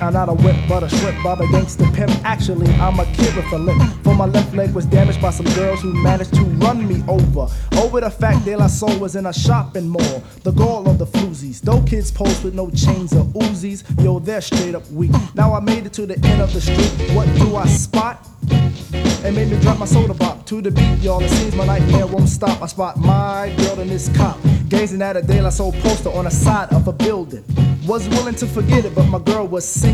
I'm not a whip, but a shrimp, Bob a gangster pimp. Actually, I'm a kid with a limp. For my left leg was damaged by some girls who managed to run me over. Over the fact De La Soul was in a shopping mall. The gall of the floozies. Though kids pose with no chains or Uzis, yo, they're straight up weak. Now I made it to the end of the street. What do I spot? It made me drop my soda pop to the beat, y'all. It seems my nightmare won't stop. I spot my girl in this cop, gazing at a De La Soul poster on the side of a building. Was willing to forget it, but my girl was singing.